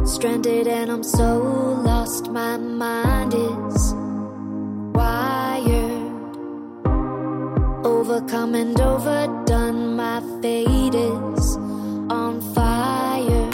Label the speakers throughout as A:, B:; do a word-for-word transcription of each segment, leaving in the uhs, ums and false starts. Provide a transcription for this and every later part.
A: Stranded and I'm so lost, my mind is wired. Overcome and overdone, my fate is on fire.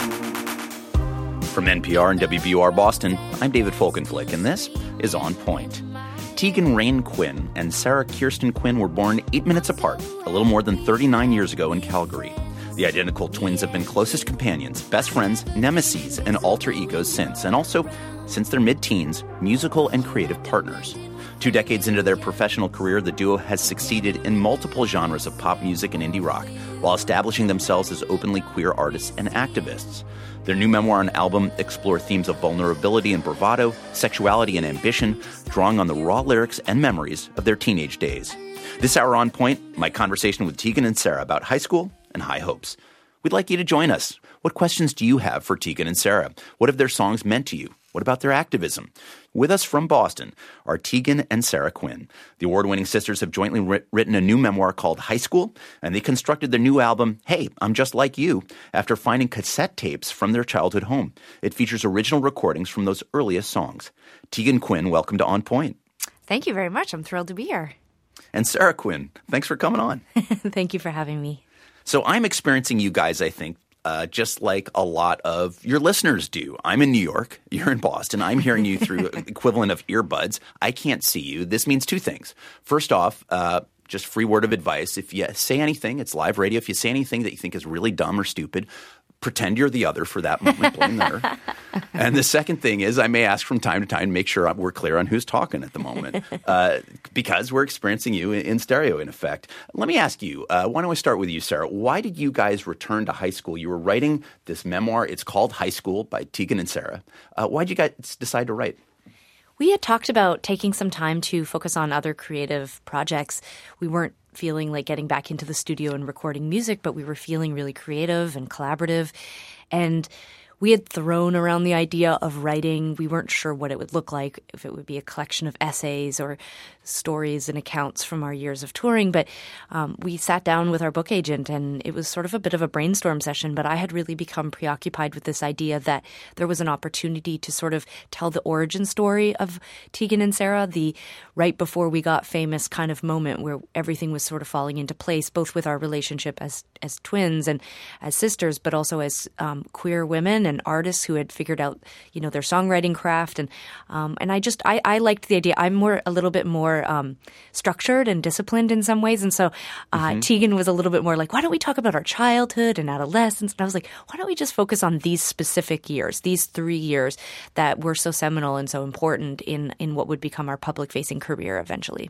B: From N P R and W B U R Boston, I'm David Folkenflik, and this is On Point. Tegan Rain Quinn and Sarah Kirsten Quinn were born eight minutes apart, a little more than thirty-nine years ago in Calgary. The identical twins have been closest companions, best friends, nemeses, and alter egos since, and also, since their mid-teens, musical and creative partners. Two decades into their professional career, the duo has succeeded in multiple genres of pop music and indie rock, while establishing themselves as openly queer artists and activists. Their new memoir and album explore themes of vulnerability and bravado, sexuality and ambition, drawing on the raw lyrics and memories of their teenage days. This hour on Point, my conversation with Tegan and Sarah about high school and high hopes. We'd like you to join us. What questions do you have for Tegan and Sarah? What have their songs meant to you? What about their activism? With us from Boston are Tegan and Sarah Quinn. The award-winning sisters have jointly writ- written a new memoir called High School, and they constructed their new album, Hey, I'm Just Like You, after finding cassette tapes from their childhood home. It features original recordings from those earliest songs. Tegan Quinn, welcome to On Point.
C: Thank you very much. I'm thrilled to be here.
B: And Sarah Quinn, thanks for coming on.
C: Thank you for having me.
B: So I'm experiencing you guys, I think, uh, just like a lot of your listeners do. I'm in New York. You're in Boston. I'm hearing you through equivalent of earbuds. I can't see you. This means two things. First off, uh, just free word of advice. If you say anything, it's live radio. If you say anything that you think is really dumb or stupid, pretend you're the other for that moment. Blame her. And the second thing is I may ask from time to time to make sure we're clear on who's talking at the moment uh, because we're experiencing you in, in stereo, in effect. Let me ask you, uh, why don't we start with you, Sarah? Why did you guys return to high school? You were writing this memoir. It's called High School by Tegan and Sarah. Uh, why did you guys decide to write?
C: We had talked about taking some time to focus on other creative projects. We weren't feeling like getting back into the studio and recording music, but we were feeling really creative and collaborative. And we had thrown around the idea of writing. We weren't sure what it would look like, if it would be a collection of essays or stories and accounts from our years of touring. But um, we sat down with our book agent, and it was sort of a bit of a brainstorm session. But I had really become preoccupied with this idea that there was an opportunity to sort of tell the origin story of Tegan and Sarah, the right before we got famous kind of moment where everything was sort of falling into place, both with our relationship as as twins and as sisters, but also as um, queer women and artists who had figured out, you know, their songwriting craft. And um, and I just, I, I liked the idea. I'm more, a little bit more um, structured and disciplined in some ways. And so uh, mm-hmm. Tegan was a little bit more like, why don't we talk about our childhood and adolescence? And I was like, why don't we just focus on these specific years, these three years that were so seminal and so important in, in what would become our public-facing career eventually.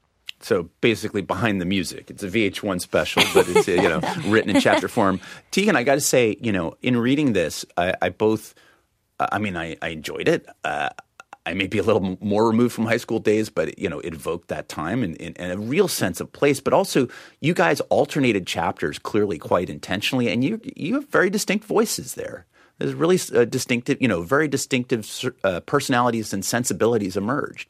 B: So basically behind the music. It's a V H one special, but it's, you know, written in chapter form. Tegan, I got to say, you know, in reading this, I, I both – I mean, I, I enjoyed it. Uh, I may be a little more removed from high school days, but, you know, it evoked that time and, and, and a real sense of place. But also you guys alternated chapters clearly quite intentionally, and you you have very distinct voices there. There's really uh, distinctive – you know, very distinctive uh, personalities and sensibilities emerged.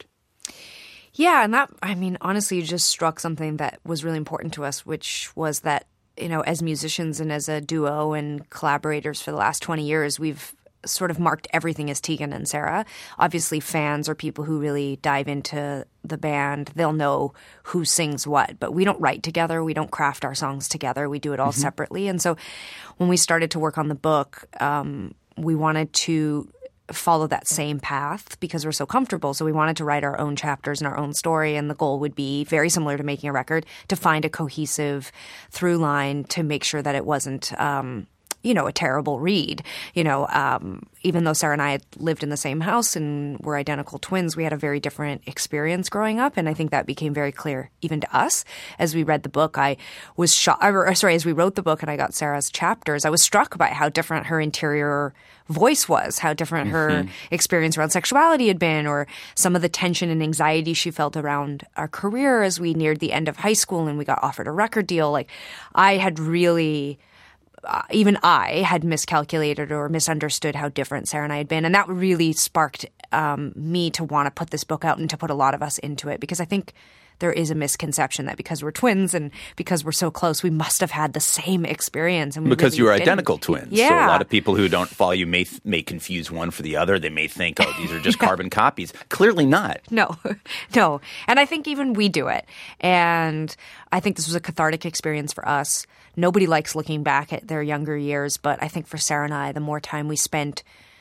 C: Yeah, and that, I mean, honestly, you just struck something that was really important to us, which was that, you know, as musicians and as a duo and collaborators for the last twenty years, we've sort of marked everything as Tegan and Sarah. Obviously, fans or people who really dive into the band, they'll know who sings what, but we don't write together. We don't craft our songs together. We do it all mm-hmm. separately. And so when we started to work on the book, um, we wanted to follow that same path because we're so comfortable. So we wanted to write our own chapters and our own story. And the goal would be very similar to making a record, to find a cohesive through line to make sure that it wasn't, um, you know, a terrible read. You know, um, even though Sarah and I had lived in the same house and were identical twins, we had a very different experience growing up. And I think that became very clear even to us as we read the book. I was shocked, or sorry, as we wrote the book and I got Sarah's chapters, I was struck by how different her interior voice was, how different her mm-hmm. experience around sexuality had been, or some of the tension and anxiety she felt around our career as we neared the end of high school and we got offered a record deal. Like, I had really, uh, even I had miscalculated or misunderstood how different Sarah and I had been. And that really sparked um, me to want to put this book out and to put a lot of us into it, because I think there is a misconception that because we're twins and because we're so close, we must have had the same experience. And we
B: because
C: really
B: you were
C: didn't.
B: identical twins.
C: Yeah.
B: So a lot of people who don't follow you may may confuse one for the other. They may think, oh, these are just carbon copies. Clearly not.
C: No, no. And I think even we do it. And I think this was a cathartic experience for us. Nobody likes looking back at their younger years, but I think for Sarah and I, the more time we spent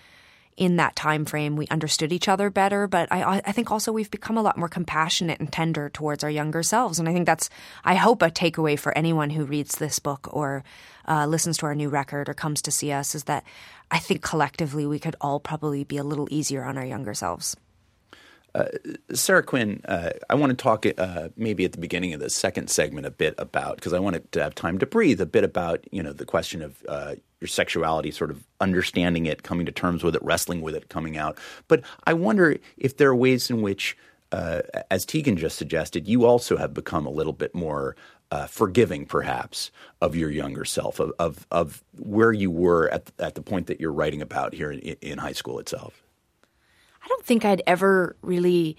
C: in that time frame, we understood each other better. But I, I think also we've become a lot more compassionate and tender towards our younger selves. And I think that's, I hope, a takeaway for anyone who reads this book or uh, listens to our new record or comes to see us, is that I think collectively we could all probably be a little easier on our younger selves.
B: Uh, Sarah Quinn, uh, I want to talk uh, maybe at the beginning of the second segment a bit about, because I wanted to have time to breathe, a bit about, you know, the question of uh, your sexuality, sort of understanding it, coming to terms with it, wrestling with it, coming out. But I wonder if there are ways in which, uh, as Tegan just suggested, you also have become a little bit more uh, forgiving, perhaps, of your younger self, of of, of where you were at, at the point that you're writing about here in, in high school itself.
C: I don't think I'd ever really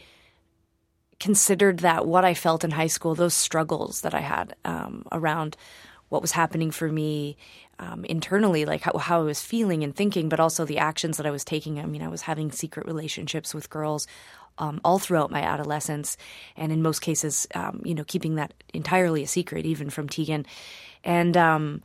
C: considered that what I felt in high school, those struggles that I had um, around what was happening for me um, internally, like how, how I was feeling and thinking, but also the actions that I was taking. I mean, I was having secret relationships with girls um, all throughout my adolescence, and in most cases, um, you know, keeping that entirely a secret, even from Tegan. And um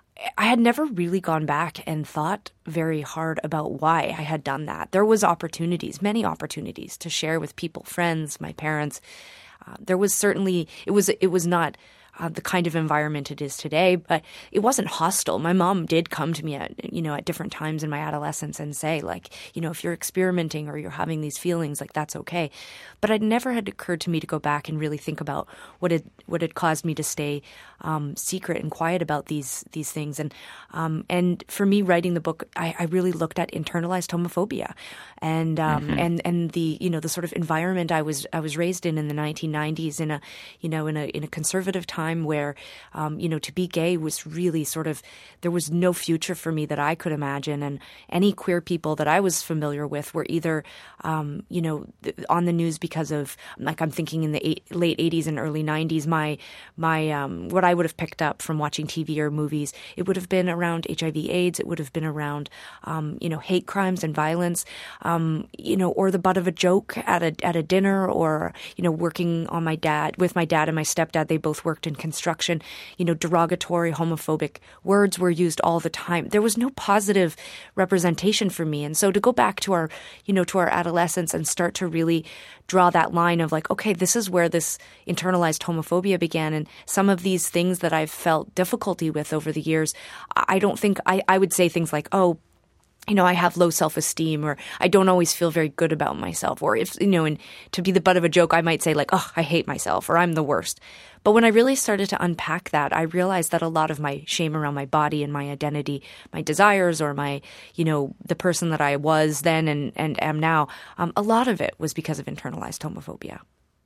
C: I had never really gone back and thought very hard about why I had done that. There was opportunities, many opportunities to share with people, friends, my parents. Uh, there was certainly, it was, it was not uh, the kind of environment it is today, but it wasn't hostile. My mom did come to me at, you know, at different times in my adolescence and say, like, you know, if you're experimenting or you're having these feelings, like, that's okay. But it never had occurred to me to go back and really think about what had, what had caused me to stay um, secret and quiet about these, these things. And, um, and for me, writing the book, I, I really looked at internalized homophobia and, um, mm-hmm. and, and the, you know, the sort of environment I was, I was raised in in the nineteen nineties in a, you know, in a, in a conservative time where, um, you know, to be gay was really sort of, there was no future for me that I could imagine. And any queer people that I was familiar with were either, um, you know, on the news because of, like, I'm thinking in the eight, late eighties and early nineties, my, my, um, what I would have picked up from watching T V or movies, it would have been around H I V AIDS. It would have been around, um, you know, hate crimes and violence, um, you know, or the butt of a joke at a, at a dinner, or, you know, working on my dad, with my dad and my stepdad. They both worked in construction. You know, derogatory, homophobic words were used all the time. There was no positive representation for me. And so to go back to our, you know, to our adolescence and start to really draw that line of like, okay, this is where this internalized homophobia began. And some of these things that I've felt difficulty with over the years, I don't think I, I would say things like, oh, you know, I have low self-esteem, or I don't always feel very good about myself. Or if, you know, and to be the butt of a joke, I might say like, oh, I hate myself, or I'm the worst. But when I really started to unpack that, I realized that a lot of my shame around my body and my identity, my desires, or my, you know, the person that I was then and, and am now, um, a lot of it was because of internalized homophobia.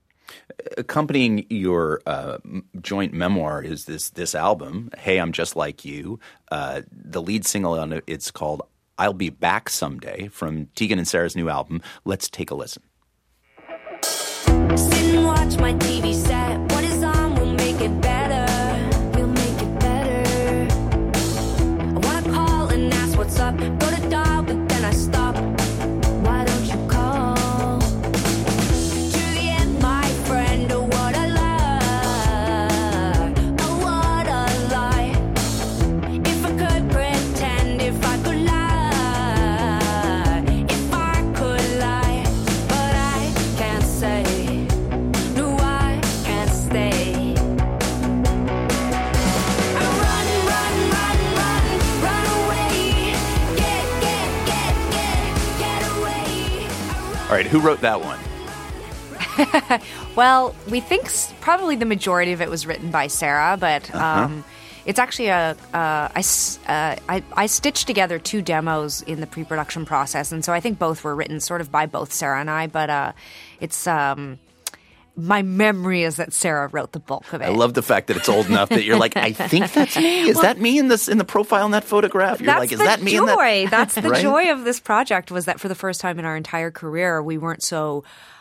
B: Accompanying your uh, joint memoir is this this album, Hey, I'm Just Like You. Uh, the lead single on it, it's called I'll Be Back Someday, from Tegan and Sarah's new album. Let's take a listen.
A: Sit and watch my T V set. What is on will make it better. We'll make it better. I want to call and ask what's up. Go to dial, but then I stop. Why don't you call? Juliet, my friend, oh what a lie. Oh what a lie. If I could pretend, if I could lie, if I could lie, but I can't say. No, I can't stay. I run, run, run, run, run away. Get, get, get, get, get away. I run.
B: All right, who wrote that one?
C: Well, we think s- probably the majority of it was written by Sarah, but um, it's actually a uh, I, s- uh, I I stitched together two demos in the pre-production process, and so I think both were written sort of by both Sarah and I. But uh, it's um, my memory is that Sarah wrote the bulk of it.
B: I love the fact that it's old enough that you're like, I think that's me. Is
C: Well,
B: that me in this in the profile in that photograph? You're
C: That's
B: like, is
C: the
B: that me
C: joy.
B: in that?
C: That's the
B: Right?
C: joy of this project, was that for the first time in our entire career, we weren't so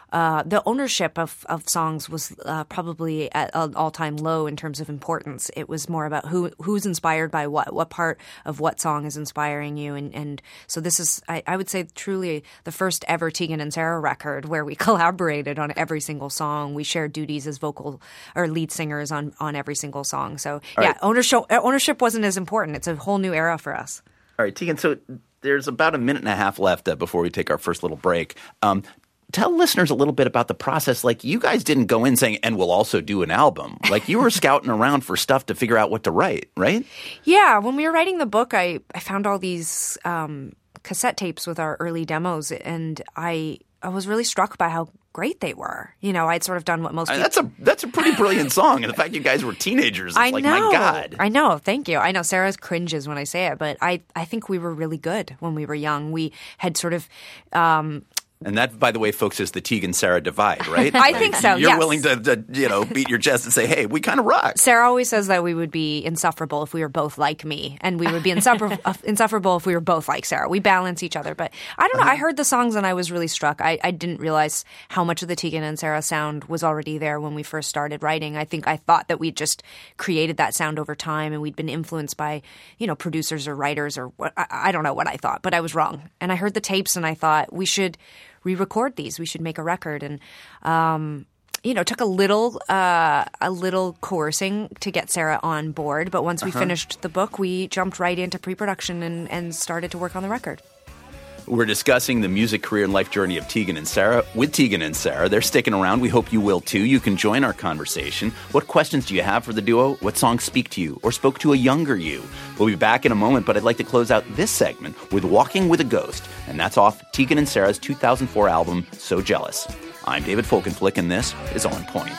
C: uh, the ownership of, of songs was uh, probably at an all-time low in terms of importance. It was more about who who's inspired by what, what part of what song is inspiring you. And, and so this is, I, I would say, truly the first ever Tegan and Sara record where we collaborated on every single song. We shared duties as vocal or lead singers on, on every single song. So, all yeah, right. ownership, ownership wasn't as important. It's a whole new era for us.
B: All right, Tegan, so there's about a minute and a half left uh, before we take our first little break. Um, tell listeners a little bit about the process. Like, you guys didn't go in saying, and we'll also do an album. Like, you were scouting around for stuff to figure out what to write, right?
C: Yeah. When we were writing the book, I, I found all these um, cassette tapes with our early demos, and I I was really struck by how great they were. You know, I'd sort of done what most people...
B: That's a that's a pretty brilliant song. And the fact you guys were teenagers, it's
C: I
B: like,
C: know.
B: my God.
C: I know. Thank you. I know Sarah cringes when I say it, but I, I think we were really good when we were young. We had sort of... Um,
B: And that, by the way, folks, is the Tegan-Sara divide, right?
C: I think so,
B: You're
C: yes.
B: willing to, to, you know, beat your chest and say, hey, we kind of rock.
C: Sarah always says that we would be insufferable if we were both like me, and we would be insuffer- insufferable if we were both like Sarah. We balance each other. But I don't know. I heard the songs and I was really struck. I, I didn't realize how much of the Tegan and Sara sound was already there when we first started writing. I think I thought that we'd just created that sound over time, and we'd been influenced by, you know, producers or writers or what. I, I don't know what I thought, but I was wrong. And I heard the tapes and I thought we should re-record these. We should make a record. And, um, you know, it took a little, uh, a little coercing to get Sarah on board. But once we uh-huh. finished the book, we jumped right into pre-production and, and started to work on the record.
B: We're discussing the music, career, and life journey of Tegan and Sara with Tegan and Sara. They're sticking around. We hope you will, too. You can join our conversation. What questions do you have for the duo? What songs speak to you or spoke to a younger you? We'll be back in a moment, but I'd like to close out this segment with Walking with a Ghost, and that's off Tegan and Sara's two thousand four album, So Jealous. I'm David Folkenflik, and this is On Point.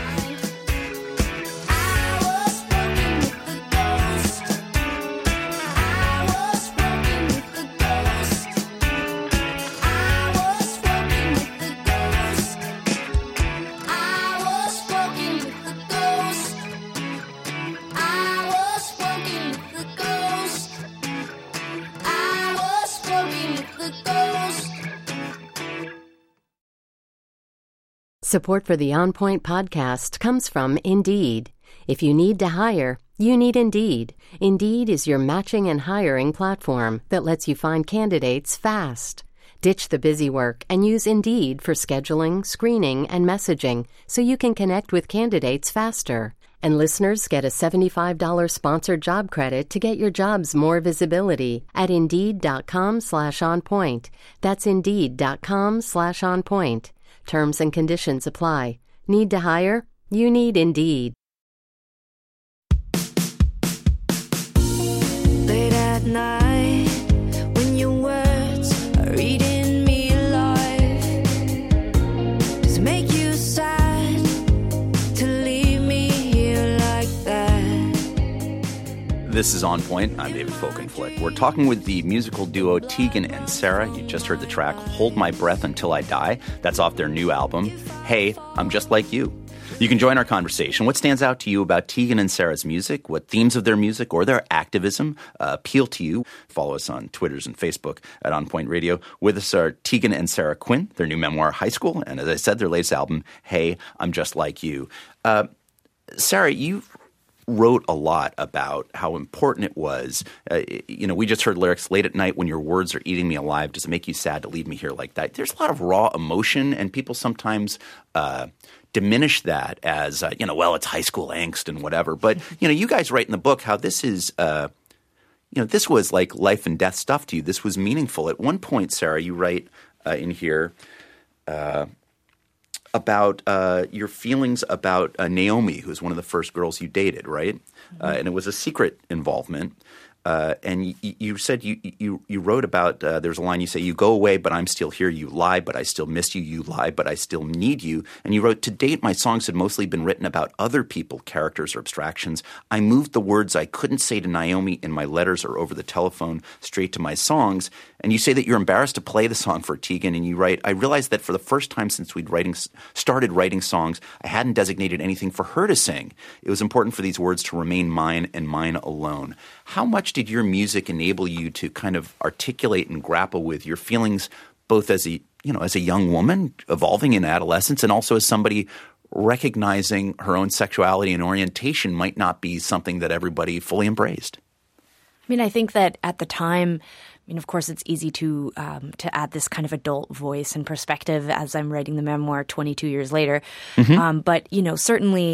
D: Support for the On Point podcast comes from Indeed. If you need to hire, you need Indeed. Indeed is your matching and hiring platform that lets you find candidates fast. Ditch the busy work and use Indeed for scheduling, screening, and messaging so you can connect with candidates faster. And listeners get a seventy-five dollars sponsored job credit to get your jobs more visibility at Indeed.com slash on point. That's Indeed.com slash on point. Terms and conditions apply. Need to hire? You need Indeed.
A: Late at night, when your words are eating me alive, does it make you sad to leave me here like that?
B: This is On Point. I'm David Folkenflik. We're talking with the musical duo Tegan and Sara. You just heard the track Hold My Breath Until I Die. That's off their new album, Hey, I'm Just Like You. You can join our conversation. What stands out to you about Tegan and Sara's music? What themes of their music or their activism uh, appeal to you? Follow us on Twitters and Facebook at On Point Radio. With us are Tegan and Sara Quinn, their new memoir, High School, and as I said, their latest album, Hey, I'm Just Like You. Uh, Sara, you've wrote a lot about how important it was. Uh, you know, we just heard lyrics, late at night when your words are eating me alive. Does it make you sad to leave me here like that? There's a lot of raw emotion, and people sometimes uh, diminish that as, uh, you know, well, it's high school angst and whatever. But, you know, you guys write in the book how this is, uh, you know, this was like life and death stuff to you. This was meaningful. At one point, Sara, you write uh, in here uh, about uh, your feelings about uh, Naomi, who's one of the first girls you dated, right? Mm-hmm. Uh, and it was a secret involvement. Uh, and you, you said you, you you wrote about uh, there's a line you say, you go away, but I'm still here. You lie, but I still miss you. You lie, but I still need you. And you wrote, to date, my songs had mostly been written about other people, characters, or abstractions. I moved the words I couldn't say to Naomi in my letters or over the telephone straight to my songs. And you say that you're embarrassed to play the song for Tegan. And you write, I realized that for the first time since we'd writing started writing songs, I hadn't designated anything for her to sing. It was important for these words to remain mine and mine alone. How much did your music enable you to kind of articulate and grapple with your feelings both as a you know, as a young woman evolving in adolescence, and also as somebody recognizing her own sexuality and orientation might not be something that everybody fully embraced?
C: I mean, I think that at the time, I mean, of course, it's easy to um, to add this kind of adult voice and perspective as I'm writing the memoir twenty-two years later. Mm-hmm. Um, but, you know, certainly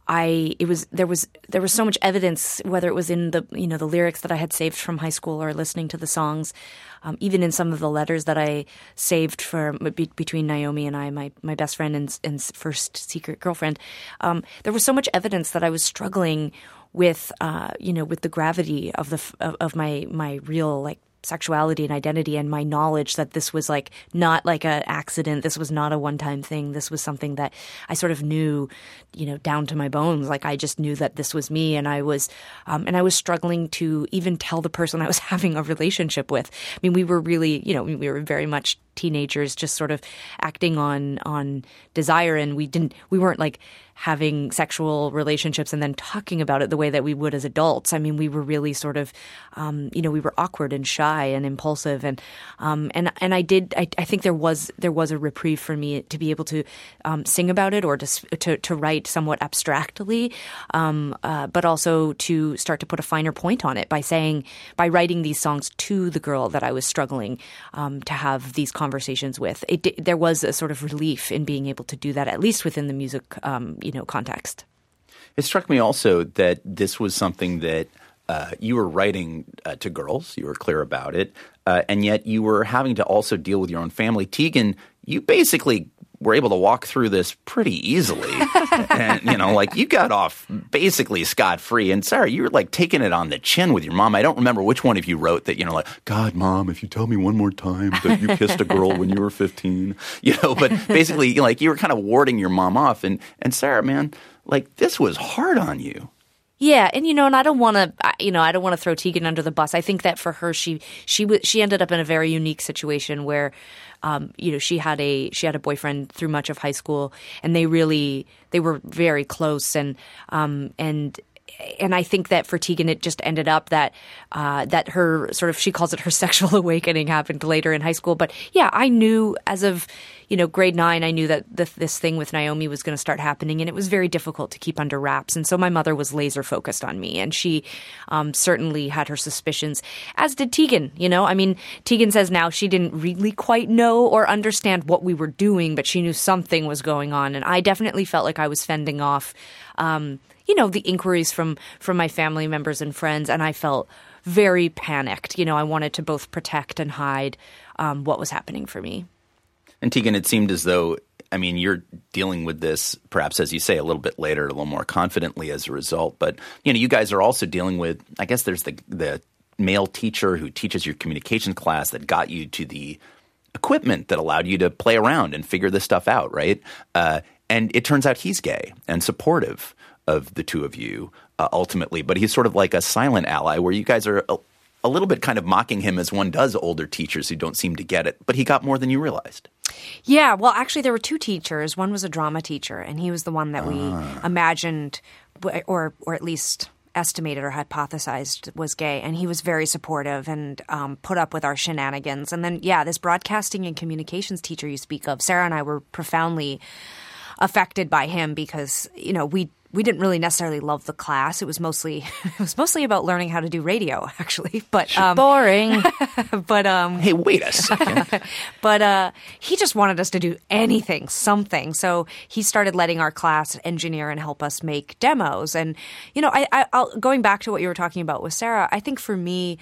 C: I it was there was there was so much evidence, whether it was in the you know the lyrics that I had saved from high school or listening to the songs, um, even in some of the letters that I saved for be, between Naomi and I, my my best friend and, and first secret girlfriend. Um, there was so much evidence that I was struggling with uh, you know with the gravity of the of, of my my real like sexuality and identity, and my knowledge that this was like not like an accident. This was not a one-time thing. This was something that I sort of knew, you know, down to my bones. Like I just knew that this was me, and I was, um, and I was struggling to even tell the person I was having a relationship with. I mean, we were really, you know, we were very much teenagers, just sort of acting on on desire, and we didn't, we weren't like having sexual relationships and then talking about it the way that we would as adults. I mean, we were really sort of, um, you know, we were awkward and shy and impulsive, and um, and and I did. I, I think there was there was a reprieve for me to be able to um, sing about it, or to to, to write somewhat abstractly, um, uh, but also to start to put a finer point on it by saying by writing these songs to the girl that I was struggling um, to have these conversations with. It, there was a sort of relief in being able to do that, at least within the music, um, you know, context.
B: It struck me also that this was something that uh, you were writing uh, to girls. You were clear about it. Uh, and yet you were having to also deal with your own family. Tegan, you basically were able to walk through this pretty easily. And, you know, like you got off basically scot-free. And Sarah, you were like taking it on the chin with your mom. I don't remember which one of you wrote that, you know, like, God, Mom, if you tell me one more time that you kissed a girl when you were fifteen, you know, but basically like you were kind of warding your mom off. And, and Sarah, man, like this was hard on you.
C: Yeah, and you know, and I don't want to, you know, I don't want to throw Tegan under the bus. I think that for her, she she w- she ended up in a very unique situation where, um, you know, she had a she had a boyfriend through much of high school, and they really they were very close, and um and. And I think that for Tegan, it just ended up that uh, that her sort of, she calls it her sexual awakening happened later in high school. But yeah, I knew as of, you know, grade nine, I knew that the, this thing with Naomi was going to start happening, and it was very difficult to keep under wraps. And so my mother was laser focused on me, and she um, certainly had her suspicions, as did Tegan. You know, I mean, Tegan says now she didn't really quite know or understand what we were doing, but she knew something was going on. And I definitely felt like I was fending off um you know, the inquiries from, from my family members and friends, and I felt very panicked. You know, I wanted to both protect and hide um, what was happening for me.
B: And Tegan, it seemed as though, I mean, you're dealing with this, perhaps, as you say, a little bit later, a little more confidently as a result. But, you know, you guys are also dealing with, I guess there's the the male teacher who teaches your communications class that got you to the equipment that allowed you to play around and figure this stuff out, right? Uh, and it turns out he's gay and supportive of the two of you uh, ultimately, but he's sort of like a silent ally where you guys are a, a little bit kind of mocking him as one does older teachers who don't seem to get it, but he got more than you realized.
C: Yeah, well, actually there were two teachers. One was a drama teacher, and he was the one that we ah. imagined or or at least estimated or hypothesized was gay, and he was very supportive and um, put up with our shenanigans. And then, yeah, this broadcasting and communications teacher you speak of, Sarah and I were profoundly affected by him because, you know, we we didn't really necessarily love the class. It was mostly it was mostly about learning how to do radio, actually. But um,
E: boring.
C: but um,
B: hey, wait a second.
C: but uh, he just wanted us to do anything, something. So he started letting our class engineer and help us make demos. And you know, I, I I'll, going back to what you were talking about with Sarah, I think for me,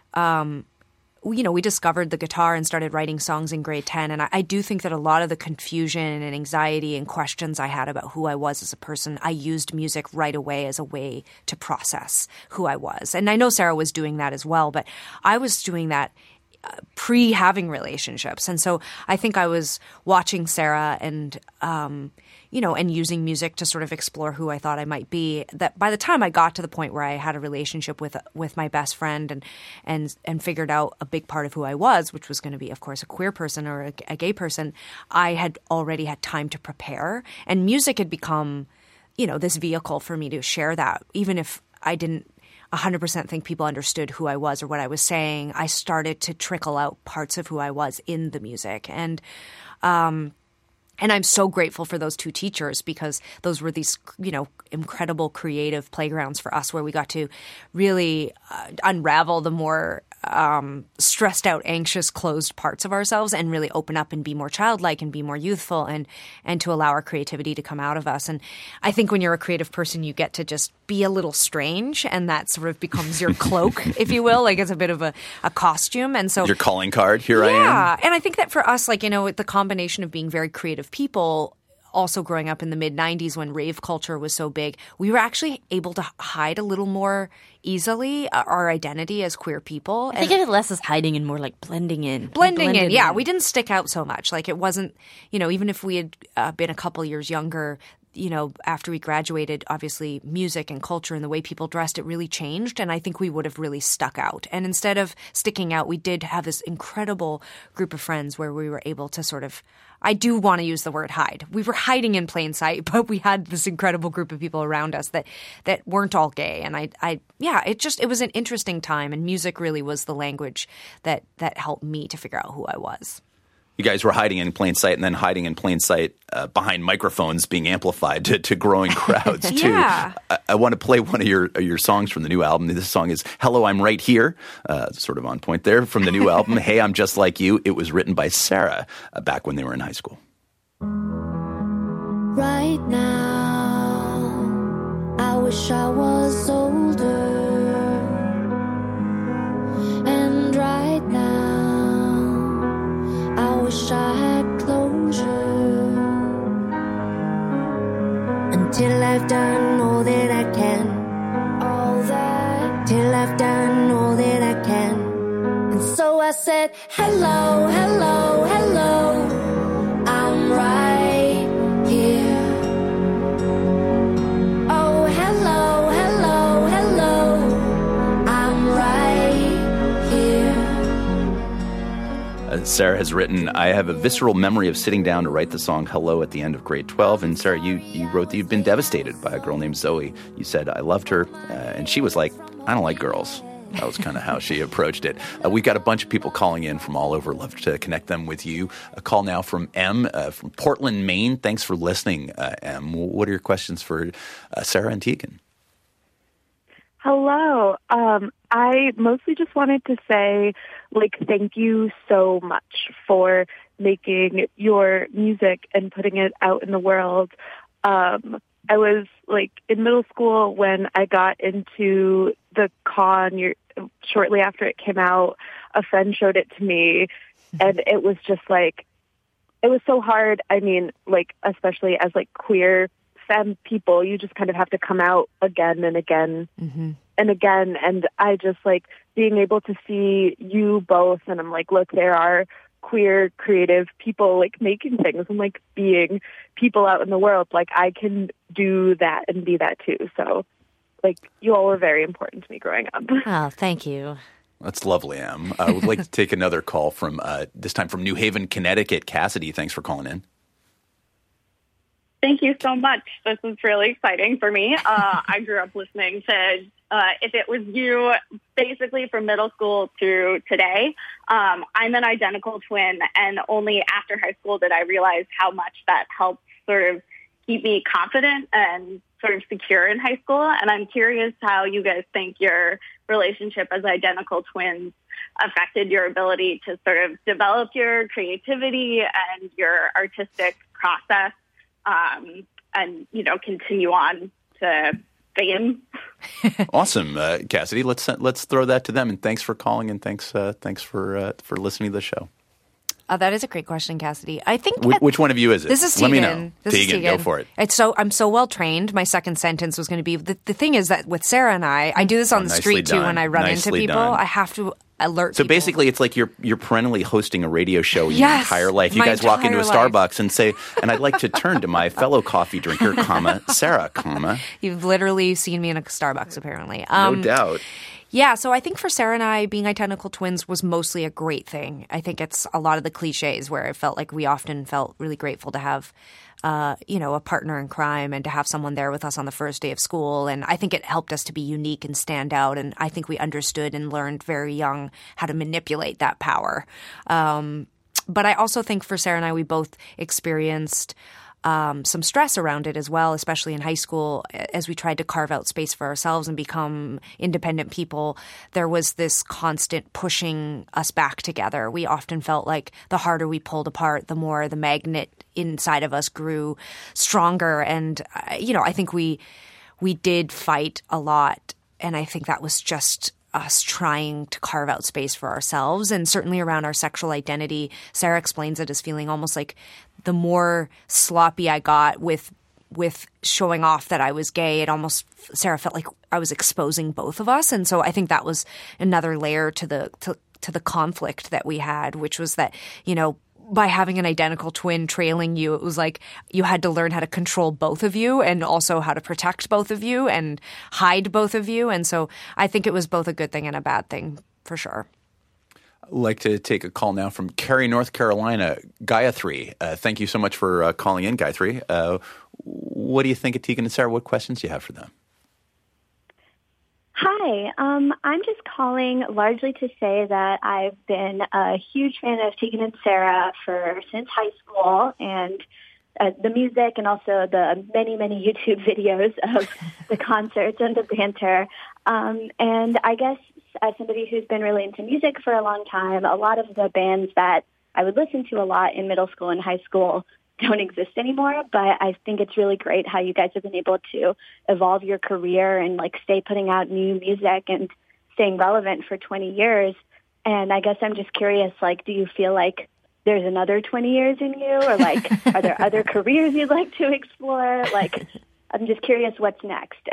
C: um, you know, we discovered the guitar and started writing songs in grade ten. And I, I do think that a lot of the confusion and anxiety and questions I had about who I was as a person, I used music right away as a way to process who I was. And I know Sarah was doing that as well, but I was doing that uh, pre-having relationships. And so I think I was watching Sarah and, um, you know, and using music to sort of explore who I thought I might be. That by the time I got to the point where I had a relationship with with my best friend and and and figured out a big part of who I was, which was going to be, of course, a queer person or a, a gay person, I had already had time to prepare, and music had become, you know, this vehicle for me to share that, even if I didn't one hundred percent think people understood who I was or what I was saying, I started to trickle out parts of who I was in the music. And um, and I'm so grateful for those two teachers because those were these, you know, incredible creative playgrounds for us where we got to really uh, unravel the more um, stressed out, anxious, closed parts of ourselves and really open up and be more childlike and be more youthful and and to allow our creativity to come out of us. And I think when you're a creative person, you get to just be a little strange, and that sort of becomes your cloak, if you will. Like it's a bit of a, a costume. And so
B: your calling card, here
C: yeah,
B: I am.
C: Yeah. And I think that for us, like, you know, the combination of being very creative people, also growing up in the mid nineties when rave culture was so big, we were actually able to hide a little more easily uh, our identity as queer people.
E: I think of it less as hiding and more like blending in.
C: Blending in, yeah. In. We didn't stick out so much. Like it wasn't, you know, even if we had uh, been a couple years younger, you know, after we graduated, obviously music and culture and the way people dressed, it really changed. And I think we would have really stuck out. And instead of sticking out, we did have this incredible group of friends where we were able to sort of, I do want to use the word hide. We were hiding in plain sight, but we had this incredible group of people around us that, that weren't all gay. And I, I, yeah, it just, it was an interesting time. And music really was the language that, that helped me to figure out who I was.
B: You guys were hiding in plain sight and then hiding in plain sight uh, behind microphones being amplified to, to growing crowds, too.
C: yeah.
B: I, I want to play one of your your songs from the new album. This song is Hello, I'm Right Here, uh, sort of on point there from the new album. Hey, I'm Just Like You. It was written by Sarah uh, back when they were in high school.
A: Right now, I wish I was older. And right now, I wish I had closure. Until I've done all that I can, all that, till I've done all that I can. And so I said, hello, hello, hello, I'm right here. Oh, hello, hello, hello, I'm right here.
B: Uh, Sarah has written, I have a visceral memory of sitting down to write the song Hello at the end of grade twelve. And Sarah, you, you wrote that you've been devastated by a girl named Zoe. You said, I loved her. Uh, and she was like, I don't like girls. That was kind of how she approached it. Uh, we've got a bunch of people calling in from all over. Love to connect them with you. A call now from M uh, from Portland, Maine. Thanks for listening, uh, M. What are your questions for uh, Sarah and Tegan?
F: Hello. Um, I mostly just wanted to say, like, thank you so much for making your music and putting it out in the world. Um, I was, like, in middle school when I got into the con. You're, shortly after it came out, a friend showed it to me, and it was just, like, it was so hard. I mean, like, especially as, like, queer femme people, you just kind of have to come out again and again mm-hmm. and again. And I just, like, being able to see you both, and I'm like, look, there are queer, creative people, like, making things and, like, being people out in the world. Like, I can do that and be that, too. So, like, you all were very important to me growing up.
E: Oh, thank you.
B: That's lovely, Em. I would like to take another call from, uh, this time from New Haven, Connecticut. Cassidy, thanks for calling in.
G: Thank you so much. This is really exciting for me. Uh, I grew up listening to uh, If It Was You basically from middle school to today. Um, I'm an identical twin, and only after high school did I realize how much that helped sort of keep me confident and sort of secure in high school. And I'm curious how you guys think your relationship as identical twins affected your ability to sort of develop your creativity and your artistic process. Um, and, you know, continue on to fame.
B: Awesome, uh, Cassidy. Let's let's throw that to them. And thanks for calling, and thanks uh, thanks for uh, for listening to the show.
C: Oh, that is a great question, Cassidy. I think
B: Wh- which one of you is it?
C: This is Tegan.
B: Let me know.
C: This
B: Tegan,
C: is Tegan.
B: Go for it.
C: It's so I'm so well trained. My second sentence was going to be the, the thing is that with Sarah and I, I do this on
B: oh,
C: the street
B: done.
C: too. When I run
B: nicely
C: into people,
B: done.
C: I have to alert.
B: So
C: people.
B: basically, it's like you're you're perennially hosting a radio show your
C: yes,
B: entire life. You
C: my
B: guys walk into a
C: entire
B: Starbucks
C: life.
B: and say, "And I'd like to turn to my fellow coffee drinker, comma Sarah, comma."
C: You've literally seen me in a Starbucks, apparently. Um,
B: no doubt.
C: Yeah, so I think for Sarah and I, being identical twins was mostly a great thing. I think it's a lot of the cliches where it felt like we often felt really grateful to have, uh, you know, a partner in crime and to have someone there with us on the first day of school. And I think it helped us to be unique and stand out. And I think we understood and learned very young how to manipulate that power. Um, but I also think for Sarah and I, we both experienced Um, some stress around it as well, especially in high school, as we tried to carve out space for ourselves and become independent people. There was this constant pushing us back together. We often felt like the harder we pulled apart, the more the magnet inside of us grew stronger. And, uh, you know, I think we we did fight a lot. And I think that was just us trying to carve out space for ourselves. And certainly around our sexual identity, Sarah explains it as feeling almost like the more sloppy I got with with showing off that I was gay, it almost, Sarah felt like I was exposing both of us. And so I think that was another layer to the to, to the conflict that we had, which was that, you know, by having an identical twin trailing you, it was like you had to learn how to control both of you and also how to protect both of you and hide both of you. And so I think it was both a good thing and a bad thing for sure.
B: I'd like to take a call now from Cary, North Carolina. Gayatri, uh, thank you so much for uh, calling in, Gayatri. Uh, what do you think of Tegan and Sarah? What questions do you have for them?
H: Hi, um, I'm just calling largely to say that I've been a huge fan of Tegan and Sarah for since high school, and uh, the music and also the many, many YouTube videos of the concerts and the banter. Um, and I guess as somebody who's been really into music for a long time, a lot of the bands that I would listen to a lot in middle school and high school don't exist anymore, but I think it's really great how you guys have been able to evolve your career and like stay putting out new music and staying relevant for twenty years. And I guess I'm just curious, like, do you feel like there's another twenty years in you, or like, are there other careers you'd like to explore? Like, I'm just curious what's next.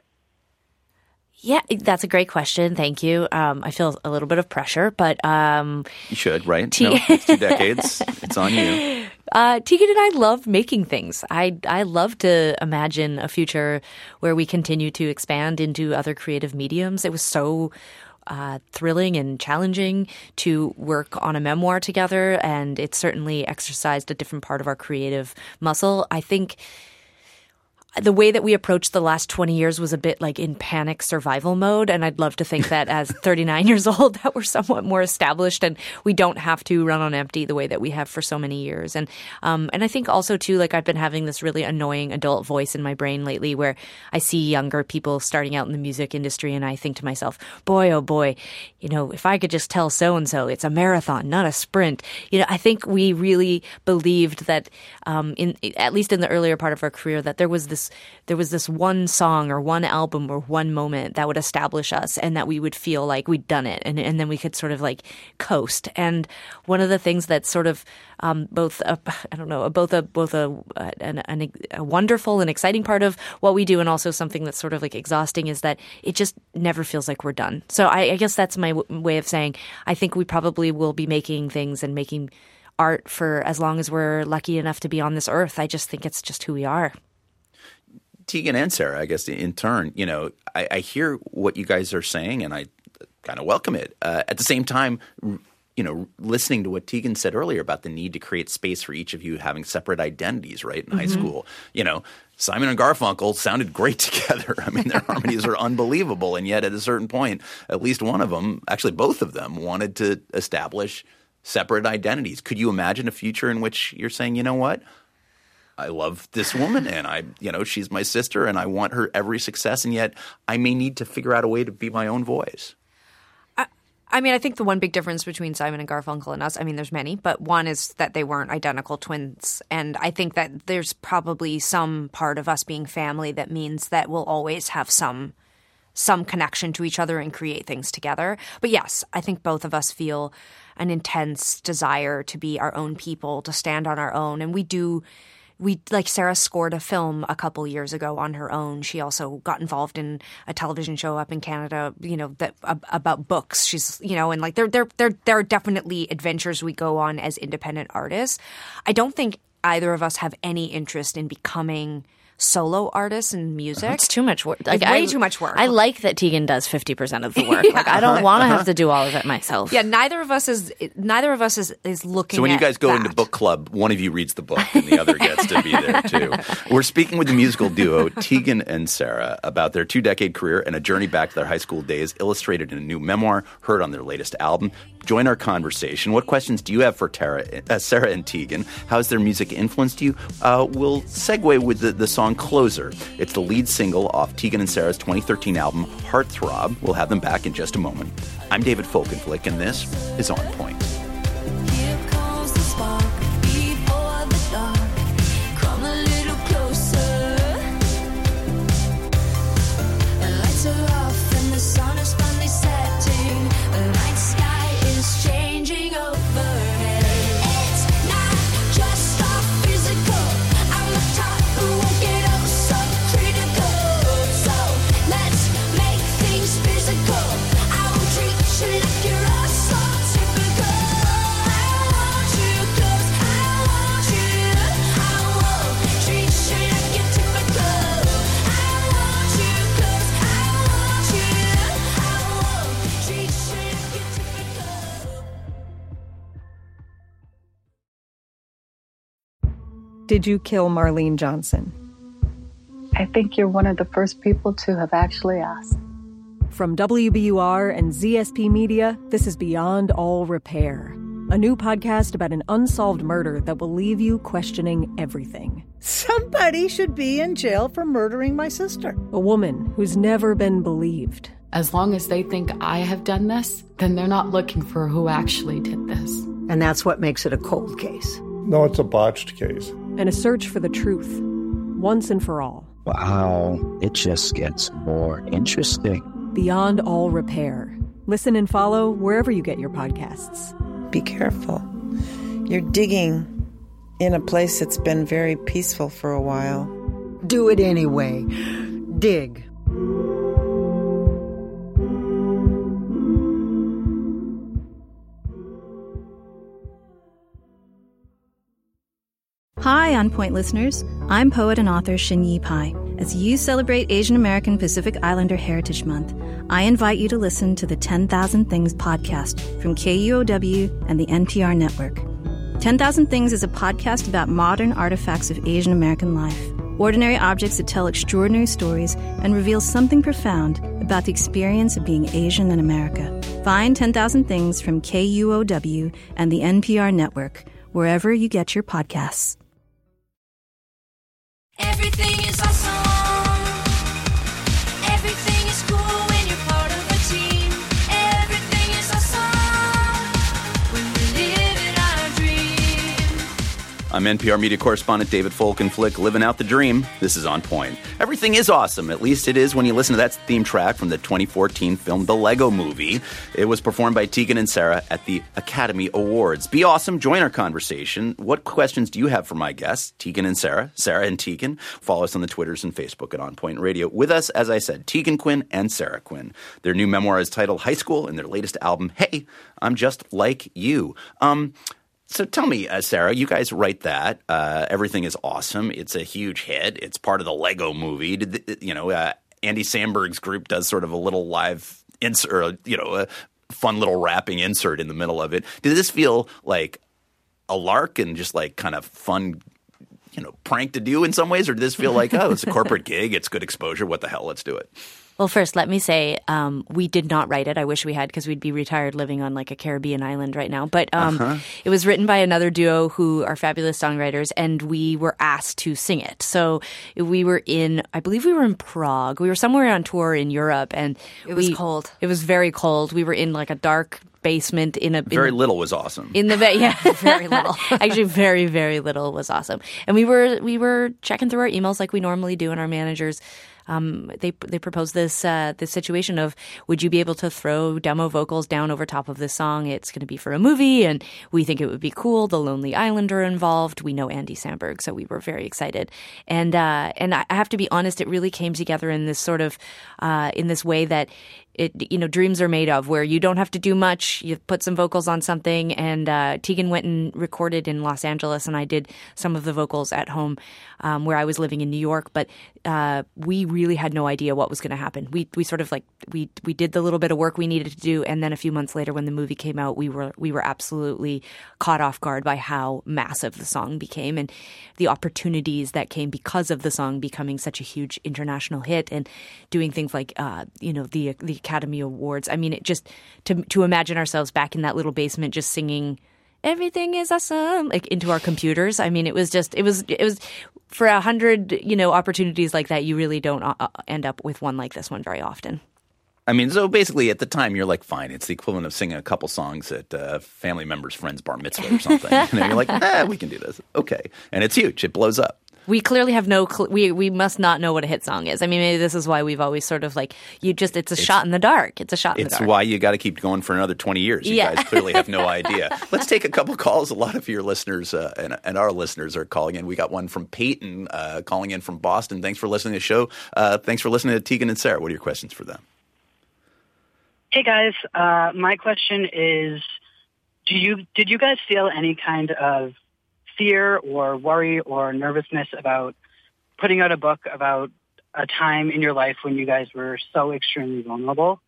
E: Yeah, that's a great question. Thank you. Um, I feel a little bit of pressure, but um,
B: you should, right?
E: T-
B: no, it's two decades. It's on you.
E: Uh, Tegan and I love making things. I I love to imagine a future where we continue to expand into other creative mediums. It was so uh, thrilling and challenging to work on a memoir together, and it certainly exercised a different part of our creative muscle. I think the way that we approached the last twenty years was a bit like in panic survival mode. And I'd love to think that as thirty-nine years old, that we're somewhat more established and we don't have to run on empty the way that we have for so many years. And, um, and I think also too, like I've been having this really annoying adult voice in my brain lately where I see younger people starting out in the music industry and I think to myself, boy, oh boy, you know, if I could just tell so-and-so it's a marathon, not a sprint. You know, I think we really believed that, um, in, at least in the earlier part of our career, that there was this there was this one song or one album or one moment that would establish us and that we would feel like we'd done it. And, and then we could sort of like coast. And one of the things that's sort of um, both, a, I don't know, both a both a, an, an, a wonderful and exciting part of what we do and also something that's sort of like exhausting is that it just never feels like we're done. So I, I guess that's my w- way of saying I think we probably will be making things and making art for as long as we're lucky enough to be on this earth. I just think it's just who we are.
B: Tegan and Sarah, I guess, in turn, you know, I, I hear what you guys are saying and I kind of welcome it. Uh, at the same time, you know, listening to what Tegan said earlier about the need to create space for each of you having separate identities, right, in mm-hmm. high school, you know, Simon and Garfunkel sounded great together. I mean, their harmonies are unbelievable. And yet at a certain point, at least one of them, actually both of them, wanted to establish separate identities. Could you imagine a future in which you're saying, you know what? I love this woman and I, you know, she's my sister and I want her every success. And yet I may need to figure out a way to be my own voice.
C: I, I mean, I think the one big difference between Simon and Garfunkel and us, I mean, there's many, but one is that they weren't identical twins. And I think that there's probably some part of us being family that means that we'll always have some some connection to each other and create things together. But yes, I think both of us feel an intense desire to be our own people, to stand on our own. And we do We like Sarah scored a film a couple years ago on her own. She also got involved in a television show up in Canada, you know, that uh, about books. She's, you know, and like there, there, there, there are definitely adventures we go on as independent artists. I don't think either of us have any interest in becoming solo artists in music.
E: It's too much work. Like,
C: It's way
E: I,
C: too much work.
E: I like that Tegan does fifty percent of the work. Like, I don't want to have to do all of it myself.
C: Yeah, neither of us is neither of us is, is looking
B: So when you
C: at
B: guys go
C: that.
B: into book club, one of you reads the book and the other gets to be there too. We're speaking with the musical duo Tegan and Sara about their two-decade career and a journey back to their high school days, illustrated in a new memoir, heard on their latest album. Join our conversation. What questions do you have for Tara, uh, Sara and Tegan? How has their music influenced you? Uh, we'll segue with the, the song Closer. It's the lead single off Tegan and Sara's twenty thirteen album, Heartthrob. We'll have them back in just a moment. I'm David Folkenflik, and this is On Point.
A: Here comes the spark before the dark. Come a little closer. The lights are off and the sun is finally setting. The night sky is changing overhead. It's not just our physical. I'm the top who won't get oh so critical. So let's make things physical. I won't treat you like you're all so typical. I want you close. I want you. I won't treat you like you're typical. I want you close. I want you. I won't treat you like you're typical.
I: Did you kill Marlene Johnson?
J: I think you're one of the first people to have actually asked.
I: From W B U R and Z S P Media, this is Beyond All Repair, a new podcast about an unsolved murder that will leave you questioning everything.
K: Somebody should be in jail for murdering my sister.
I: A woman who's never been believed.
L: As long as they think I have done this, then they're not looking for who actually did this.
K: And that's what makes it a cold case.
M: No, it's a botched case.
I: And a search for the truth, once and for all.
N: Wow, it just gets more interesting.
I: Beyond All Repair. Listen and follow wherever you get your podcasts.
K: Be careful. You're digging in a place that's been very peaceful for a while. Do it anyway. Dig.
O: Hi, On Point listeners. I'm poet and author Shin-Yi Pai. As you celebrate Asian American Pacific Islander Heritage Month, I invite you to listen to the ten thousand Things podcast from K U O W and the N P R network. ten thousand Things is a podcast about modern artifacts of Asian American life, ordinary objects that tell extraordinary stories and reveal something profound about the experience of being Asian in America. Find ten thousand Things from K U O W and the N P R network, wherever you get your podcasts.
A: Everything is awesome. Everything is cool when you're part of a team. Everything is awesome when we're living our dream.
B: I'm N P R media correspondent David Folkenflik, living out the dream. This is On Point. Everything is awesome. At least it is when you listen to that theme track from the twenty fourteen film The Lego Movie. It was performed by Tegan and Sara at the Academy Awards. Be awesome. Join our conversation. What questions do you have for my guests, Tegan and Sara, Sara and Tegan? Follow us on the Twitters and Facebook at On Point Radio. With us, as I said, Tegan Quinn and Sara Quinn. Their new memoir is titled High School, and their latest album, Hey, I'm Just Like You. Um... So tell me, uh, Sara, you guys write that. Uh, everything is awesome. It's a huge hit. It's part of the Lego Movie. Did the, you know, uh, Andy Samberg's group does sort of a little live insert, or, you know, a fun little rapping insert in the middle of it. Did this feel like a lark and just like kind of fun, you know, prank to do in some ways? Or did this feel like, oh, it's a corporate gig. It's good exposure. What the hell? Let's do it.
E: Well, first, let me say um, we did not write it. I wish we had, because we'd be retired living on like a Caribbean island right now. But um, uh-huh. It was written by another duo who are fabulous songwriters, and we were asked to sing it. So we were in, I believe we were in Prague. We were somewhere on tour in Europe, and
C: it was
E: we,
C: cold.
E: It was very cold. We were in like a dark basement in a in,
B: very little was awesome.
E: In the yeah, very little. Actually, very very little was awesome. And we were we were checking through our emails like we normally do, and our managers. Um, they they proposed this uh, this situation of, would you be able to throw demo vocals down over top of this song? It's going to be for a movie, and we think it would be cool. The Lonely Island are involved. We know Andy Samberg, so we were very excited. And uh, and I have to be honest, it really came together in this sort of uh, in this way that it, you know, dreams are made of, where you don't have to do much. You put some vocals on something, and uh, Tegan went and recorded in Los Angeles, and I did some of the vocals at home um, where I was living in New York. But uh, we really had no idea what was going to happen. We we sort of like we we did the little bit of work we needed to do, and then a few months later, when the movie came out, we were we were absolutely caught off guard by how massive the song became and the opportunities that came because of the song becoming such a huge international hit and doing things like uh, you know the the Academy Awards. I mean, it just to to imagine ourselves back in that little basement just singing "Everything is awesome" like into our computers. I mean, it was just it was it was for a hundred you know opportunities like that. You really don't uh, end up with one like this one very often.
B: I mean, so basically at the time you're like, fine, it's the equivalent of singing a couple songs at uh, family members' friends' bar mitzvah or something. And then you're like, ah, we can do this. Okay. And it's huge. It blows up.
E: We clearly have no cl- – we we must not know what a hit song is. I mean, maybe this is why we've always sort of like – you just – it's a it's, shot in the dark. It's a shot in the dark.
B: It's why you got to keep going for another twenty years. You
E: yeah.
B: guys clearly have no idea. Let's take a couple calls. A lot of your listeners uh, and, and our listeners are calling in. We got one from Peyton uh, calling in from Boston. Thanks for listening to the show. Uh, thanks for listening to Tegan and Sarah. What are your questions for them?
P: Hey, guys. Uh, my question is, do you did you guys feel any kind of fear or worry or nervousness about putting out a book about a time in your life when you guys were so extremely vulnerable?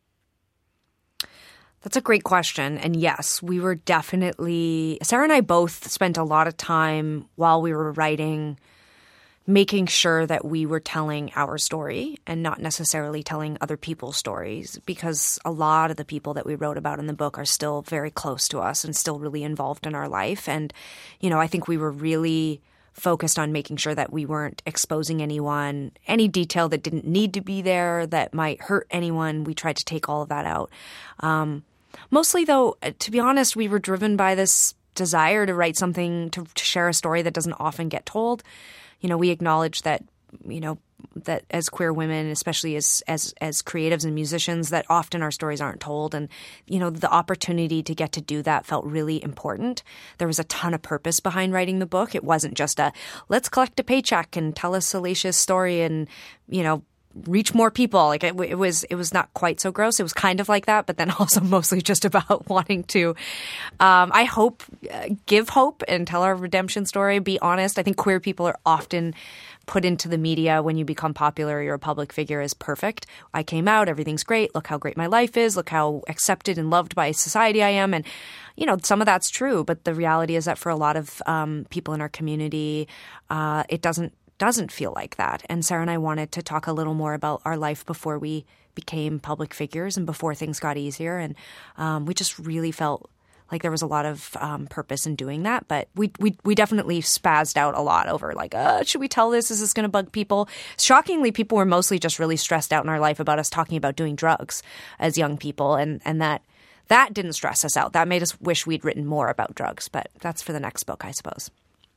C: That's a great question. And yes, we were definitely – Sarah and I both spent a lot of time while we were writing making sure that we were telling our story and not necessarily telling other people's stories, because a lot of the people that we wrote about in the book are still very close to us and still really involved in our life. And, you know, I think we were really focused on making sure that we weren't exposing anyone, any detail that didn't need to be there that might hurt anyone. We tried to take all of that out. Um, mostly, though, to be honest, we were driven by this desire to write something, to, to share a story that doesn't often get told. You know, we acknowledge that, you know, that as queer women, especially as, as as creatives and musicians, that often our stories aren't told. And, you know, the opportunity to get to do that felt really important. There was a ton of purpose behind writing the book. It wasn't just a, let's collect a paycheck and tell a salacious story and, you know, reach more people. Like it, it was, it was not quite so gross. It was kind of like that, but then also mostly just about wanting to, um, I hope, uh, give hope and tell our redemption story. Be honest. I think queer people are often put into the media when you become popular, you're a public figure, as perfect. I came out, everything's great. Look how great my life is. Look how accepted and loved by society I am. And, you know, some of that's true, but the reality is that for a lot of um, people in our community, uh, it doesn't doesn't feel like that. And Sarah and I wanted to talk a little more about our life before we became public figures and before things got easier. And um, we just really felt like there was a lot of um, purpose in doing that. But we, we we definitely spazzed out a lot over like, uh, should we tell this? Is this going to bug people? Shockingly, people were mostly just really stressed out in our life about us talking about doing drugs as young people. And, and that that didn't stress us out. That made us wish we'd written more about drugs. But that's for the next book, I suppose.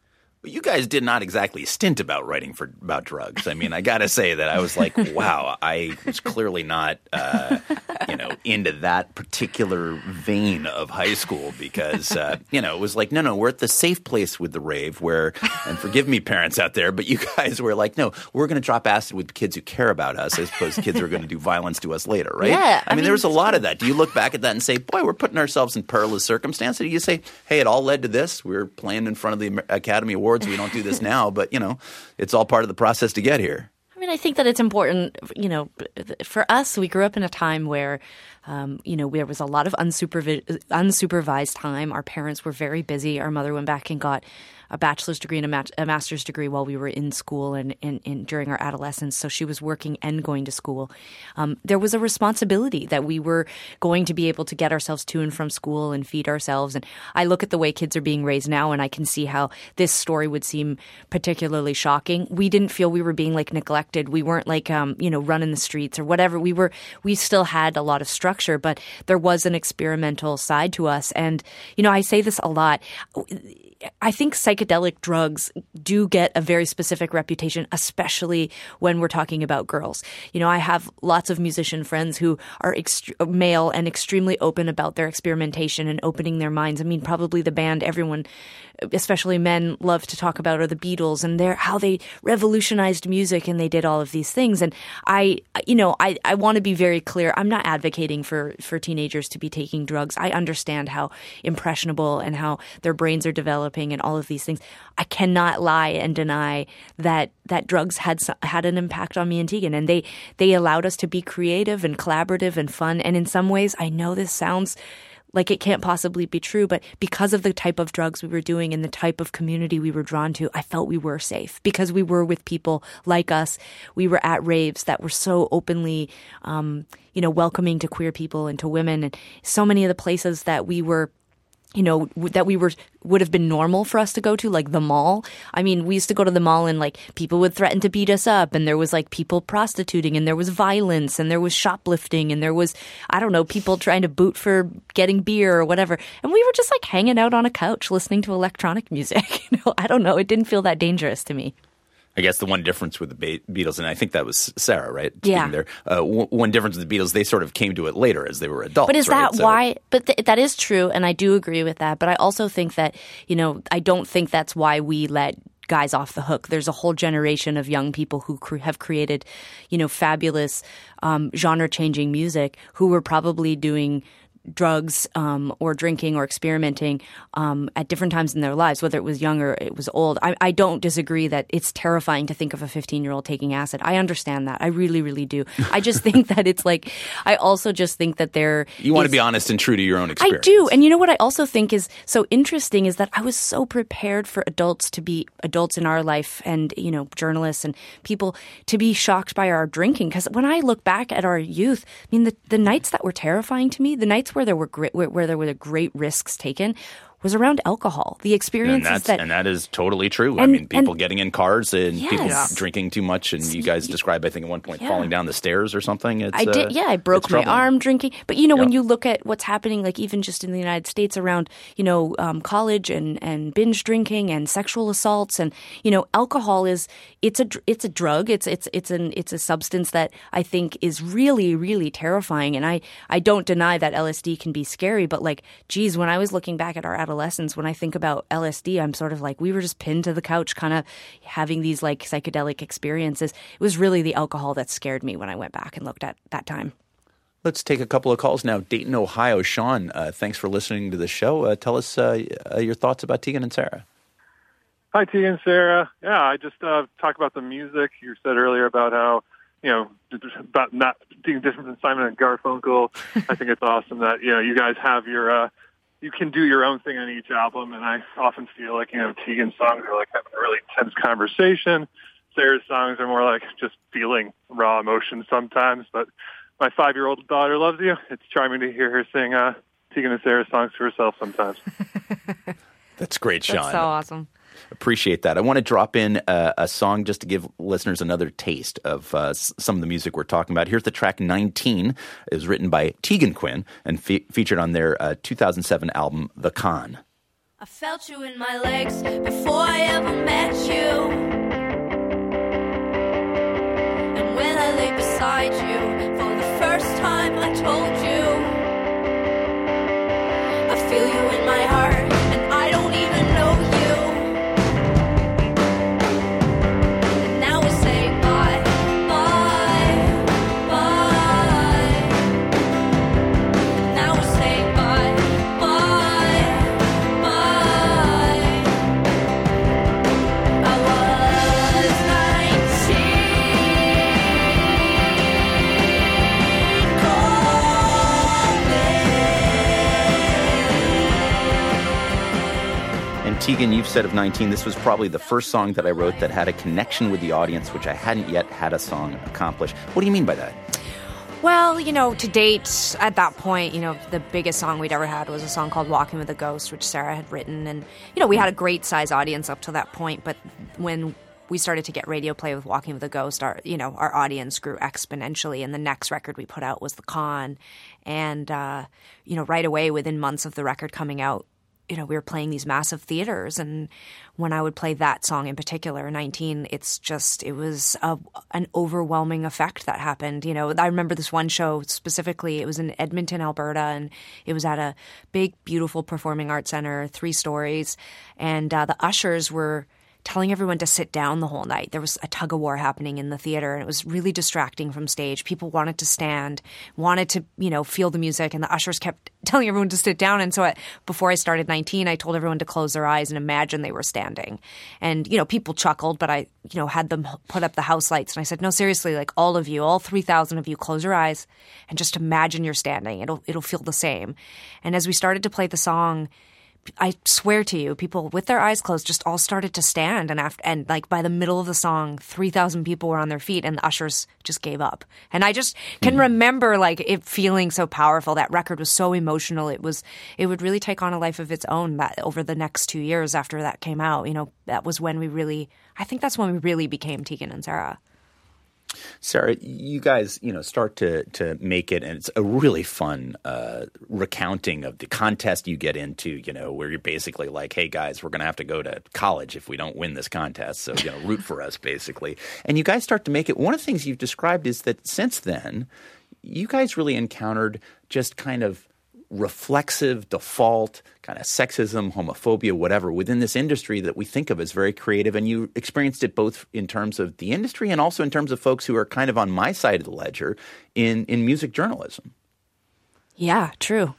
B: You guys did not exactly stint about writing for about drugs. I mean, I got to say that I was like, wow, I was clearly not, uh, you know, into that particular vein of high school because, uh, you know, it was like, no, no, we're at the safe place with the rave where, and forgive me, parents out there, but you guys were like, no, we're going to drop acid with kids who care about us as opposed to kids who are going to do violence to us later, right?
E: Yeah.
B: I, I mean, mean, there was a lot of that. Do you look back at that and say, boy, we're putting ourselves in perilous circumstances? Or do you say, hey, it all led to this. We were playing in front of the Academy Awards. We don't do this now, but, you know, it's all part of the process to get here.
E: I mean, I think that it's important, you know, for us, we grew up in a time where, um, you know, there was a lot of unsupervised, unsupervised time. Our parents were very busy. Our mother went back and got a bachelor's degree and a, mat- a master's degree while we were in school and, and, and during our adolescence. So she was working and going to school. Um, there was a responsibility that we were going to be able to get ourselves to and from school and feed ourselves. And I look at the way kids are being raised now, and I can see how this story would seem particularly shocking. We didn't feel we were being like neglected. We weren't like, um, you know, running the streets or whatever. We were, we still had a lot of structure, but there was an experimental side to us. And, you know, I say this a lot. I think psychedelic drugs do get a very specific reputation, especially when we're talking about girls. You know, I have lots of musician friends who are ext- male and extremely open about their experimentation and opening their minds. I mean, probably the band everyone, especially men, love to talk about are the Beatles and their how they revolutionized music and they did all of these things. And I, you know, I, I want to be very clear. I'm not advocating for, for teenagers to be taking drugs. I understand how impressionable and how their brains are developing and all of these things. I cannot lie and deny that that drugs had had an impact on me and Tegan, and they they allowed us to be creative and collaborative and fun. And in some ways, I know this sounds like it can't possibly be true, but because of the type of drugs we were doing and the type of community we were drawn to, I felt we were safe because we were with people like us. We were at raves that were so openly, um, you know, welcoming to queer people and to women, and so many of the places that we were you know, that we were would have been normal for us to go to, like the mall. I mean, we used to go to the mall and like people would threaten to beat us up, and there was like people prostituting, and there was violence, and there was shoplifting, and there was, I don't know, people trying to boot for getting beer or whatever. And we were just like hanging out on a couch listening to electronic music. You know, I don't know. It didn't feel that dangerous to me.
B: I guess the one difference with the Be- Beatles, and I think that was Sarah, right?
E: Yeah.
B: There, uh, w- one difference with the Beatles, they sort of came to it later as they were adults.
E: But is
B: right?
E: that
B: so,
E: why? But th- that is true, and I do agree with that. But I also think that, you know, I don't think that's why we let guys off the hook. There's a whole generation of young people who cre- have created, you know, fabulous um, genre-changing music who were probably doing drugs um, or drinking or experimenting um, at different times in their lives, whether it was young or it was old. I, I don't disagree that it's terrifying to think of a fifteen-year-old taking acid. I understand that. I really, really do. I just think that it's like – I also just think that there
B: You want
E: is,
B: to be honest and true to your own experience.
E: I do. And you know what I also think is so interesting is that I was so prepared for adults to be adults in our life and, you know, journalists and people to be shocked by our drinking. Because when I look back at our youth, I mean, the, the nights that were terrifying to me, the nights where there were great, where, where there were great risks taken was around alcohol. The experiences
B: and that's,
E: that
B: and that is totally true. I
E: and,
B: mean, people
E: and,
B: getting in cars and
E: yes.
B: people drinking too much, and you guys described, I think, at one point
E: yeah.
B: falling down the stairs or something. It's,
E: I did,
B: uh,
E: yeah. I broke my
B: troubling.
E: arm drinking. But you know,
B: yeah.
E: when you look at what's happening, like even just in the United States around, you know, um, college and, and binge drinking and sexual assaults, and you know, alcohol is it's a it's a drug. It's it's it's an it's a substance that I think is really really terrifying. And I I don't deny that L S D can be scary, but like, geez, when I was looking back at our adolescence, when I think about L S D, I'm sort of like, we were just pinned to the couch kind of having these like psychedelic experiences. It was really the alcohol that scared me when I went back and looked at that time.
B: Let's take a couple of calls now. Dayton, Ohio. Sean, uh, thanks for listening to the show. Uh, tell us uh, uh, your thoughts about Tegan and Sarah.
M: Hi, Tegan and Sarah. Yeah, I just uh, talk about the music. You said earlier about how, you know, about not being different than Simon and Garfunkel. I think it's awesome that, you know, you guys have your uh, you can do your own thing on each album, and I often feel like, you know, Tegan's songs are like having a really intense conversation. Sarah's songs are more like just feeling raw emotion sometimes, but my five-year-old daughter loves you. It's charming to hear her sing uh, Tegan and Sarah's songs to herself sometimes.
B: That's great, Sean.
C: That's so awesome.
B: Appreciate that. I want to drop in a, a song just to give listeners another taste of uh, s- some of the music we're talking about. Here's the track nineteen. It was written by Tegan Quinn and fe- featured on their uh, two thousand seven album, The Con.
A: I felt you in my legs before I ever met you. And when I lay beside you for the first time, I told you I feel you in my heart, and I don't even know you. And now we say bye, bye, bye. Now we say bye, bye, bye. I was nineteen,
B: And Tegan, you've said of nineteen, this was probably the first song that I wrote that had a connection with the audience, which I hadn't yet had a song accomplish. What do you mean by that?
C: Well, you know, to date, at that point, you know, the biggest song we'd ever had was a song called Walking with a Ghost, which Sarah had written. And, you know, we had a great size audience up to that point. But when we started to get radio play with Walking with a Ghost, our, you know, our audience grew exponentially. And the next record we put out was The Con. And, uh, you know, right away, within months of the record coming out, you know, we were playing these massive theaters. And when I would play that song in particular, nineteen, it's just, it was a, an overwhelming effect that happened. You know, I remember this one show specifically, it was in Edmonton, Alberta, and it was at a big, beautiful performing arts center, three stories. And uh, the ushers were telling everyone to sit down the whole night. There was a tug of war happening in the theater, and it was really distracting from stage. People wanted to stand, wanted to, you know, feel the music, and the ushers kept telling everyone to sit down. And so I, before I started nineteen, I told everyone to close their eyes and imagine they were standing. And, you know, people chuckled, but I, you know, had them put up the house lights. And I said, no, seriously, like all of you, all three thousand of you, close your eyes and just imagine you're standing. It'll, it'll feel the same. And as we started to play the song, I swear to you, people with their eyes closed just all started to stand. And after, and like by the middle of the song, three thousand people were on their feet and the ushers just gave up. And I just can mm-hmm. remember like it feeling so powerful. That record was so emotional. It was, it would really take on a life of its own that over the next two years after that came out. You know, that was when we really, I think that's when we really became Tegan and Sara.
B: Sarah, you guys, you know, start to to make it, and it's a really fun uh, recounting of the contest you get into, you know, where you're basically like, hey, guys, we're going to have to go to college if we don't win this contest. So, you know, root for us, basically. And you guys start to make it. One of the things you've described is that since then, you guys really encountered just kind of reflexive, default, kind of sexism, homophobia, whatever, within this industry that we think of as very creative. And you experienced it both in terms of the industry and also in terms of folks who are kind of on my side of the ledger in, in music journalism.
E: Yeah, true.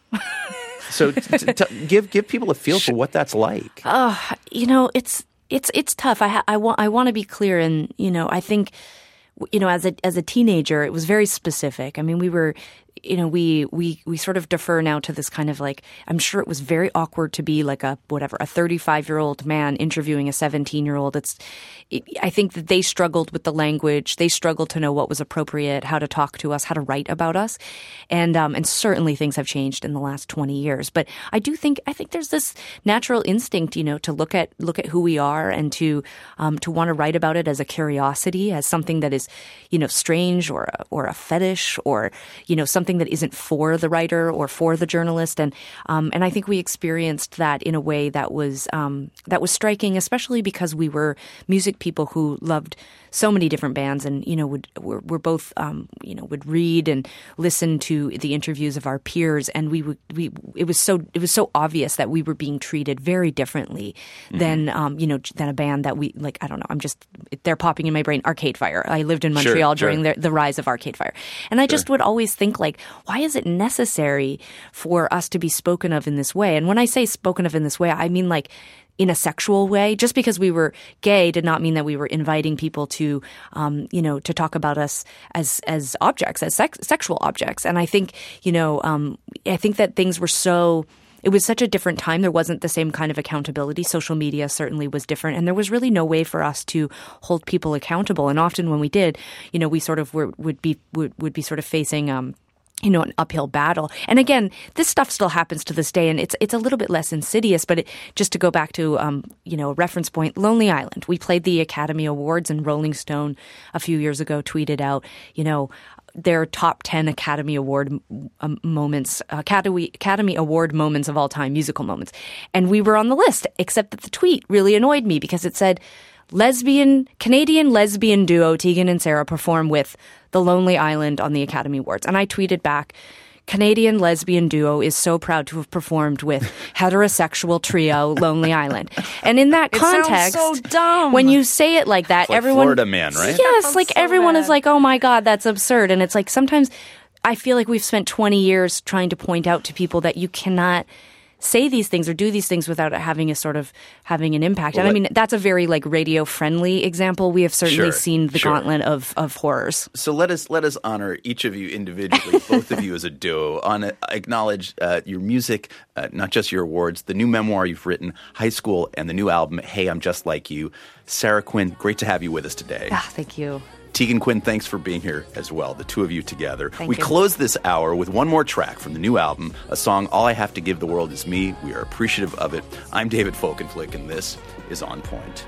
B: So t- t- give give people a feel for what that's like.
E: Uh, you know, it's it's it's tough. I ha- I want I want to be clear, and you know, I think, you know, as a as a teenager, it was very specific. I mean, we were. You know, we, we, we sort of defer now to this kind of like, I'm sure it was very awkward to be like a, whatever, a thirty-five year old man interviewing a seventeen year old. It's, it, I think that they struggled with the language. They struggled to know what was appropriate, how to talk to us, how to write about us. And, um, and certainly things have changed in the last twenty years. But I do think, I think there's this natural instinct, you know, to look at, look at who we are and to, um, to want to write about it as a curiosity, as something that is, you know, strange or a, or a fetish or, you know, something that isn't for the writer or for the journalist. And um, and I think we experienced that in a way that was um, that was striking, especially because we were music people who loved so many different bands and, you know, would we're, we're both, um, you know, would read and listen to the interviews of our peers. And we would, we, it was so, it was so obvious that we were being treated very differently mm-hmm. than, um, you know, than a band that we, like, I don't know, I'm just, they're popping in my brain, Arcade Fire. I lived in Montreal sure, during sure. The, the rise of Arcade Fire. And I sure. just would always think like, why is it necessary for us to be spoken of in this way? And when I say spoken of in this way, I mean like, in a sexual way. Just because we were gay did not mean that we were inviting people to, um, you know, to talk about us as as objects, as sex, sexual objects. And I think, you know, um, I think that things were so. It was such a different time. There wasn't the same kind of accountability. Social media certainly was different, and there was really no way for us to hold people accountable. And often when we did, you know, we sort of were, would be would, would be sort of facing. Um, you know, an uphill battle. And again, this stuff still happens to this day, and it's it's a little bit less insidious, but it, just to go back to, um, you know, a reference point, Lonely Island. We played the Academy Awards, and Rolling Stone a few years ago tweeted out, you know, their top ten Academy Award um, moments, Academy, Academy Award moments of all time, musical moments. And we were on the list, except that the tweet really annoyed me because it said, lesbian, Canadian lesbian duo Tegan and Sara perform with The Lonely Island on the Academy Awards. And I tweeted back, Canadian lesbian duo is so proud to have performed with heterosexual trio Lonely Island. And in that
C: it
E: context,
C: sounds so dumb.
E: When you say it like that,
B: it's like
E: everyone
B: Florida Man, right?
E: Yes, like
C: so
E: everyone
C: bad.
E: is like, "Oh my God, that's absurd." And it's like sometimes I feel like we've spent twenty years trying to point out to people that you cannot say these things or do these things without it having a sort of having an impact. Well, and I mean, that's a very like radio friendly example. We have certainly
B: sure,
E: seen the
B: sure.
E: gauntlet of, of horrors.
B: So let us let us honor each of you individually, both of you as a duo, on a, acknowledge uh, your music, uh, not just your awards, the new memoir you've written, High School, and the new album, Hey, I'm Just Like You. Sara Quinn, great to have you with us today.
E: Ah, thank you.
B: Tegan Quinn, thanks for being here as well, the two of you together.
E: Thank
B: we
E: you.
B: close this hour with one more track from the new album, a song, All I Have to Give the World Is Me. We are appreciative of it. I'm David Folkenflik, and this is On Point.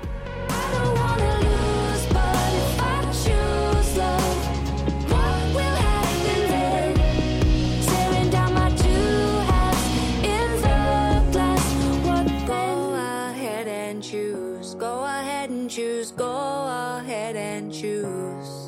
A: Staring down my two halves in the glass. What choose. Go ahead and choose. Go ahead and choose.